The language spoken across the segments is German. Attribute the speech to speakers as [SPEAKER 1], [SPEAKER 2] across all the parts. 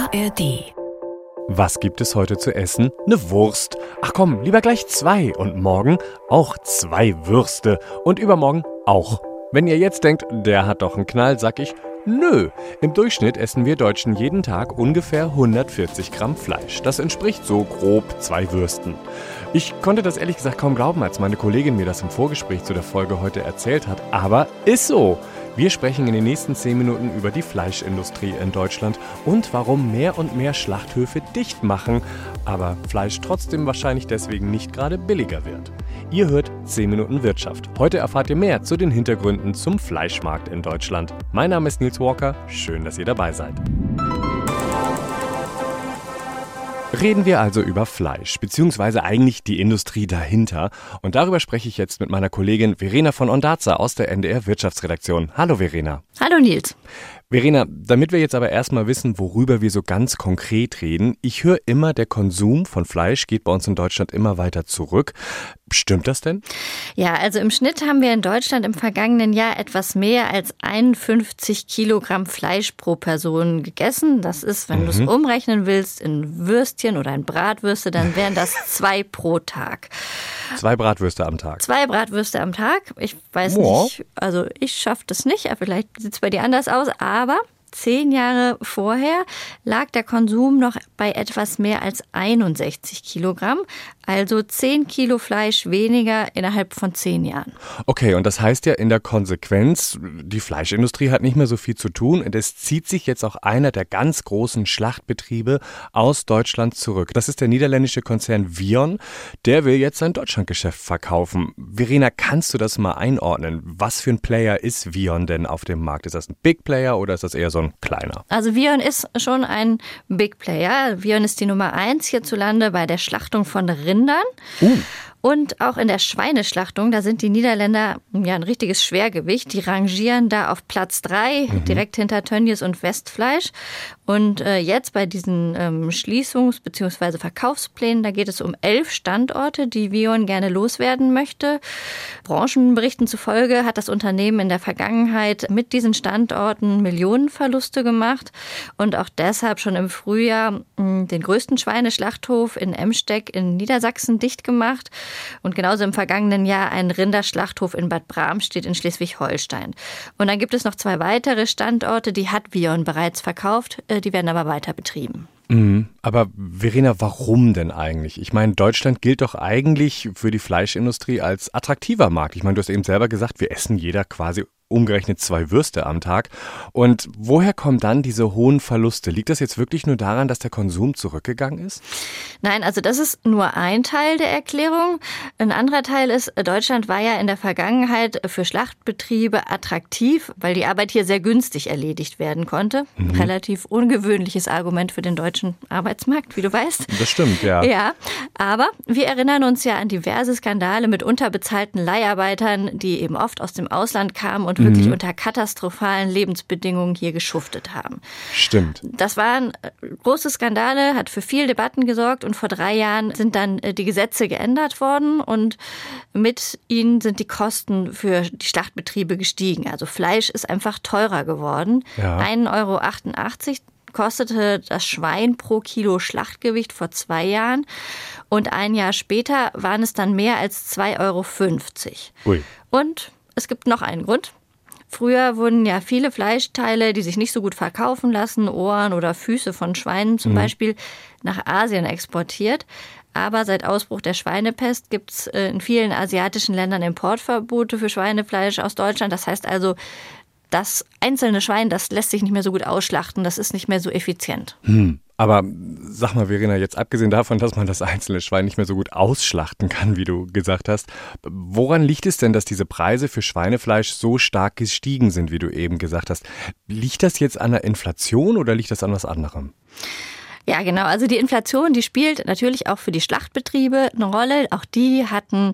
[SPEAKER 1] ARD.
[SPEAKER 2] Was gibt es heute zu essen? Eine Wurst. Ach komm, lieber gleich 2. Und morgen auch 2 Würste. Und übermorgen auch. Wenn ihr jetzt denkt, der hat doch einen Knall, sag ich, nö. Im Durchschnitt essen wir Deutschen jeden Tag ungefähr 140 Gramm Fleisch. Das entspricht so grob 2 Würsten. Ich konnte das ehrlich gesagt kaum glauben, als meine Kollegin mir das im Vorgespräch zu der Folge heute erzählt hat. Aber ist so. Wir sprechen in den nächsten 10 Minuten über die Fleischindustrie in Deutschland und warum mehr und mehr Schlachthöfe dicht machen, aber Fleisch trotzdem wahrscheinlich deswegen nicht gerade billiger wird. Ihr hört 10 Minuten Wirtschaft. Heute erfahrt ihr mehr zu den Hintergründen zum Fleischmarkt in Deutschland. Mein Name ist Nils Walker, schön, dass ihr dabei seid. Reden wir also über Fleisch, beziehungsweise eigentlich die Industrie dahinter. Und darüber spreche ich jetzt mit meiner Kollegin Verena von Ondarza aus der NDR Wirtschaftsredaktion. Hallo Verena.
[SPEAKER 3] Hallo Nils.
[SPEAKER 2] Verena, damit wir jetzt aber erstmal wissen, worüber wir so ganz konkret reden. Ich höre immer, der Konsum von Fleisch geht bei uns in Deutschland immer weiter zurück. Stimmt das denn?
[SPEAKER 3] Ja, also im Schnitt haben wir in Deutschland im vergangenen Jahr etwas mehr als 51 Kilogramm Fleisch pro Person gegessen. Das ist, wenn du es umrechnen willst, in Würstchen oder in Bratwürste, dann wären das 2 pro Tag.
[SPEAKER 2] 2 Bratwürste am Tag? 2
[SPEAKER 3] Bratwürste am Tag. Ich weiß nicht, also ich schaffe das nicht, vielleicht sieht es bei dir anders aus, aber 10 Jahre vorher lag der Konsum noch bei etwas mehr als 61 Kilogramm, also 10 Kilo Fleisch weniger innerhalb von 10 Jahren.
[SPEAKER 2] Okay, und das heißt ja in der Konsequenz, die Fleischindustrie hat nicht mehr so viel zu tun und es zieht sich jetzt auch einer der ganz großen Schlachtbetriebe aus Deutschland zurück. Das ist der niederländische Konzern Vion, der will jetzt sein Deutschlandgeschäft verkaufen. Verena, kannst du das mal einordnen? Was für ein Player ist Vion denn auf dem Markt? Ist das ein Big Player oder ist das eher so ein kleiner?
[SPEAKER 3] Also Vion ist schon ein Big Player. Vion ist die Nummer 1 hierzulande bei der Schlachtung von Rindern. Und auch in der Schweineschlachtung, da sind die Niederländer ja ein richtiges Schwergewicht. Die rangieren da auf Platz 3, direkt hinter Tönnies und Westfleisch. Und jetzt bei diesen Schließungs- bzw. Verkaufsplänen, da geht es um 11 Standorte, die Vion gerne loswerden möchte. Branchenberichten zufolge hat das Unternehmen in der Vergangenheit mit diesen Standorten Millionenverluste gemacht und auch deshalb schon im Frühjahr den größten Schweineschlachthof in Emsteck in Niedersachsen dicht gemacht. Und genauso im vergangenen Jahr ein Rinderschlachthof in Bad Bramstedt in Schleswig-Holstein. Und dann gibt es noch 2 weitere Standorte, die hat Vion bereits verkauft, die werden aber weiter betrieben.
[SPEAKER 2] Aber Verena, warum denn eigentlich? Ich meine, Deutschland gilt doch eigentlich für die Fleischindustrie als attraktiver Markt. Ich meine, du hast eben selber gesagt, wir essen jeder quasi umgerechnet 2 Würste am Tag. Und woher kommen dann diese hohen Verluste? Liegt das jetzt wirklich nur daran, dass der Konsum zurückgegangen ist?
[SPEAKER 3] Nein, also das ist nur ein Teil der Erklärung. Ein anderer Teil ist, Deutschland war ja in der Vergangenheit für Schlachtbetriebe attraktiv, weil die Arbeit hier sehr günstig erledigt werden konnte. Relativ ungewöhnliches Argument für den deutschen Arbeitsmarkt, wie du weißt.
[SPEAKER 2] Das stimmt, ja.
[SPEAKER 3] Ja, aber wir erinnern uns ja an diverse Skandale mit unterbezahlten Leiharbeitern, die eben oft aus dem Ausland kamen und wirklich unter katastrophalen Lebensbedingungen hier geschuftet haben.
[SPEAKER 2] Stimmt.
[SPEAKER 3] Das waren große Skandale, hat für viel Debatten gesorgt und vor 3 Jahren sind dann die Gesetze geändert worden und mit ihnen sind die Kosten für die Schlachtbetriebe gestiegen. Also Fleisch ist einfach teurer geworden. Ja. 1,88 € kostete das Schwein pro Kilo Schlachtgewicht vor 2 Jahren und ein Jahr später waren es dann mehr als 2,50 €.
[SPEAKER 2] Ui.
[SPEAKER 3] Und es gibt noch einen Grund. Früher wurden ja viele Fleischteile, die sich nicht so gut verkaufen lassen, Ohren oder Füße von Schweinen zum Beispiel, nach Asien exportiert. Aber seit Ausbruch der Schweinepest gibt es in vielen asiatischen Ländern Importverbote für Schweinefleisch aus Deutschland. Das heißt also, das einzelne Schwein, das lässt sich nicht mehr so gut ausschlachten, das ist nicht mehr so effizient.
[SPEAKER 2] Aber sag mal, Verena, jetzt abgesehen davon, dass man das einzelne Schwein nicht mehr so gut ausschlachten kann, wie du gesagt hast, woran liegt es denn, dass diese Preise für Schweinefleisch so stark gestiegen sind, wie du eben gesagt hast? Liegt das jetzt an der Inflation oder liegt das an was anderem?
[SPEAKER 3] Ja, genau. Also die Inflation, die spielt natürlich auch für die Schlachtbetriebe eine Rolle. Auch die hatten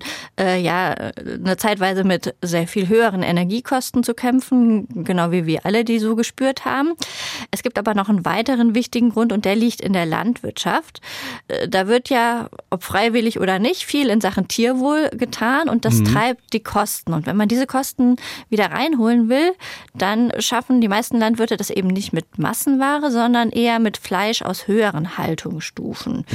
[SPEAKER 3] eine Zeitweise mit sehr viel höheren Energiekosten zu kämpfen, genau wie wir alle die so gespürt haben. Es gibt aber noch einen weiteren wichtigen Grund und der liegt in der Landwirtschaft. Da wird ja, ob freiwillig oder nicht, viel in Sachen Tierwohl getan und das treibt die Kosten. Und wenn man diese Kosten wieder reinholen will, dann schaffen die meisten Landwirte das eben nicht mit Massenware, sondern eher mit Fleisch aus höheren Haltungsstufen.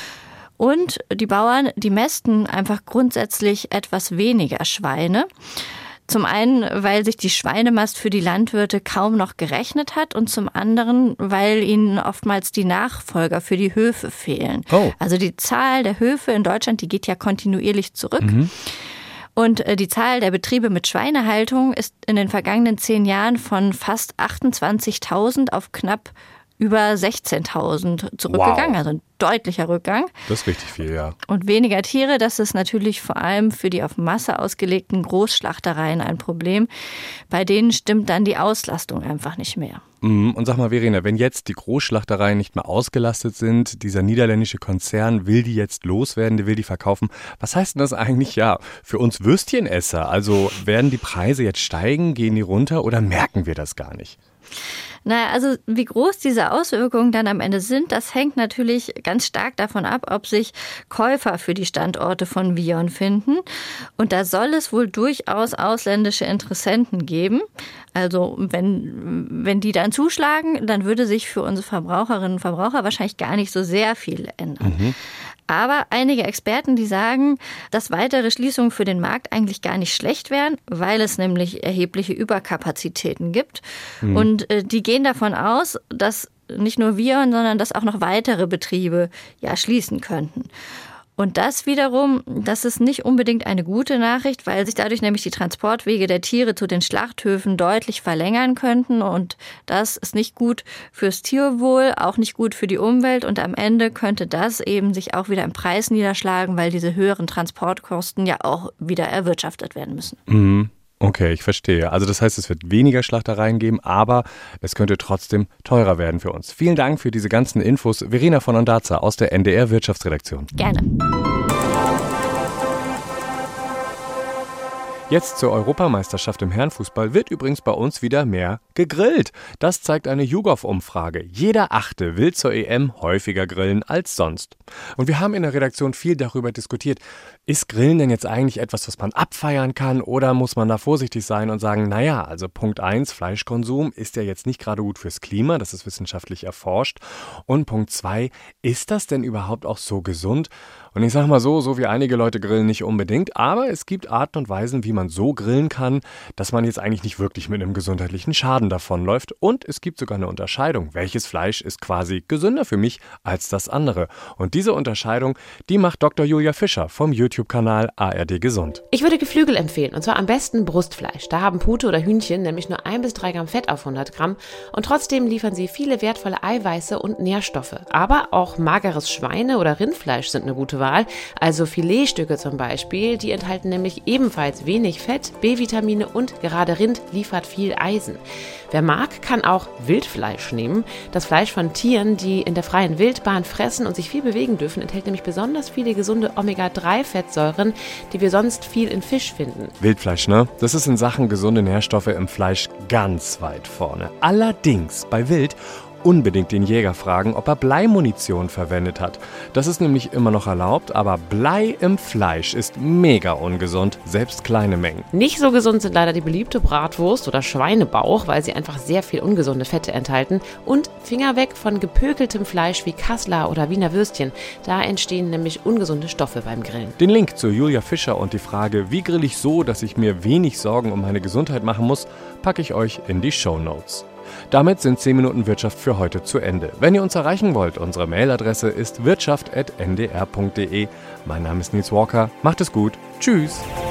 [SPEAKER 3] Und die Bauern, die mästen einfach grundsätzlich etwas weniger Schweine. Zum einen, weil sich die Schweinemast für die Landwirte kaum noch gerechnet hat und zum anderen, weil ihnen oftmals die Nachfolger für die Höfe fehlen. Oh. Also die Zahl der Höfe in Deutschland, die geht ja kontinuierlich zurück. Und die Zahl der Betriebe mit Schweinehaltung ist in den vergangenen 10 Jahren von fast 28.000 auf knapp über 16.000 zurückgegangen, also ein deutlicher Rückgang.
[SPEAKER 2] Das ist richtig viel, ja.
[SPEAKER 3] Und weniger Tiere, das ist natürlich vor allem für die auf Masse ausgelegten Großschlachtereien ein Problem. Bei denen stimmt dann die Auslastung einfach nicht mehr.
[SPEAKER 2] Und sag mal, Verena, wenn jetzt die Großschlachtereien nicht mehr ausgelastet sind, dieser niederländische Konzern will die jetzt loswerden, der will die verkaufen. Was heißt denn das eigentlich für uns Würstchenesser? Also werden die Preise jetzt steigen, gehen die runter oder merken wir das gar nicht?
[SPEAKER 3] Naja, also wie groß diese Auswirkungen dann am Ende sind, das hängt natürlich ganz stark davon ab, ob sich Käufer für die Standorte von Vion finden. Und da soll es wohl durchaus ausländische Interessenten geben. Also wenn die dann zuschlagen, dann würde sich für unsere Verbraucherinnen und Verbraucher wahrscheinlich gar nicht so sehr viel ändern. Aber einige Experten, die sagen, dass weitere Schließungen für den Markt eigentlich gar nicht schlecht wären, weil es nämlich erhebliche Überkapazitäten gibt. Und die gehen davon aus, dass nicht nur Vion, sondern dass auch noch weitere Betriebe schließen könnten. Und das wiederum, das ist nicht unbedingt eine gute Nachricht, weil sich dadurch nämlich die Transportwege der Tiere zu den Schlachthöfen deutlich verlängern könnten. Und das ist nicht gut fürs Tierwohl, auch nicht gut für die Umwelt. Und am Ende könnte das eben sich auch wieder im Preis niederschlagen, weil diese höheren Transportkosten ja auch wieder erwirtschaftet werden müssen.
[SPEAKER 2] Okay, ich verstehe. Also das heißt, es wird weniger Schlachtereien geben, aber es könnte trotzdem teurer werden für uns. Vielen Dank für diese ganzen Infos. Verena von Ondarza aus der NDR Wirtschaftsredaktion.
[SPEAKER 3] Gerne.
[SPEAKER 2] Jetzt zur Europameisterschaft im Herrenfußball wird übrigens bei uns wieder mehr gegrillt. Das zeigt eine YouGov-Umfrage. Jeder Achte will zur EM häufiger grillen als sonst. Und wir haben in der Redaktion viel darüber diskutiert, ist Grillen denn jetzt eigentlich etwas, was man abfeiern kann oder muss man da vorsichtig sein und sagen, also Punkt 1, Fleischkonsum ist ja jetzt nicht gerade gut fürs Klima, das ist wissenschaftlich erforscht. Und Punkt 2, ist das denn überhaupt auch so gesund? Und ich sage mal so wie einige Leute grillen nicht unbedingt, aber es gibt Arten und Weisen, wie man so grillen kann, dass man jetzt eigentlich nicht wirklich mit einem gesundheitlichen Schaden davonläuft. Und es gibt sogar eine Unterscheidung. Welches Fleisch ist quasi gesünder für mich als das andere? Und diese Unterscheidung, die macht Dr. Julia Fischer vom YouTube-Kanal ARD Gesund.
[SPEAKER 1] Ich würde Geflügel empfehlen, und zwar am besten Brustfleisch. Da haben Pute oder Hühnchen nämlich nur 1 bis 3 Gramm Fett auf 100 Gramm und trotzdem liefern sie viele wertvolle Eiweiße und Nährstoffe. Aber auch mageres Schweine- oder Rindfleisch sind eine gute Wahl. Also Filetstücke zum Beispiel, die enthalten nämlich ebenfalls wenig Fett, B-Vitamine und gerade Rind liefert viel Eisen. Wer mag, kann auch Wildfleisch nehmen. Das Fleisch von Tieren, die in der freien Wildbahn fressen und sich viel bewegen dürfen, enthält nämlich besonders viele gesunde Omega-3-Fettsäuren, die wir sonst viel in Fisch finden.
[SPEAKER 2] Wildfleisch, ne? Das ist in Sachen gesunde Nährstoffe im Fleisch ganz weit vorne. Allerdings bei Wild unbedingt den Jäger fragen, ob er Bleimunition verwendet hat. Das ist nämlich immer noch erlaubt, aber Blei im Fleisch ist mega ungesund, selbst kleine Mengen.
[SPEAKER 1] Nicht so gesund sind leider die beliebte Bratwurst oder Schweinebauch, weil sie einfach sehr viel ungesunde Fette enthalten. Und Finger weg von gepökeltem Fleisch wie Kassler oder Wiener Würstchen. Da entstehen nämlich ungesunde Stoffe beim Grillen.
[SPEAKER 2] Den Link zu Julia Fischer und die Frage, wie grill ich so, dass ich mir wenig Sorgen um meine Gesundheit machen muss, packe ich euch in die Shownotes. Damit sind 10 Minuten Wirtschaft für heute zu Ende. Wenn ihr uns erreichen wollt, unsere Mailadresse ist wirtschaft@ndr.de. Mein Name ist Nils Walker. Macht es gut. Tschüss.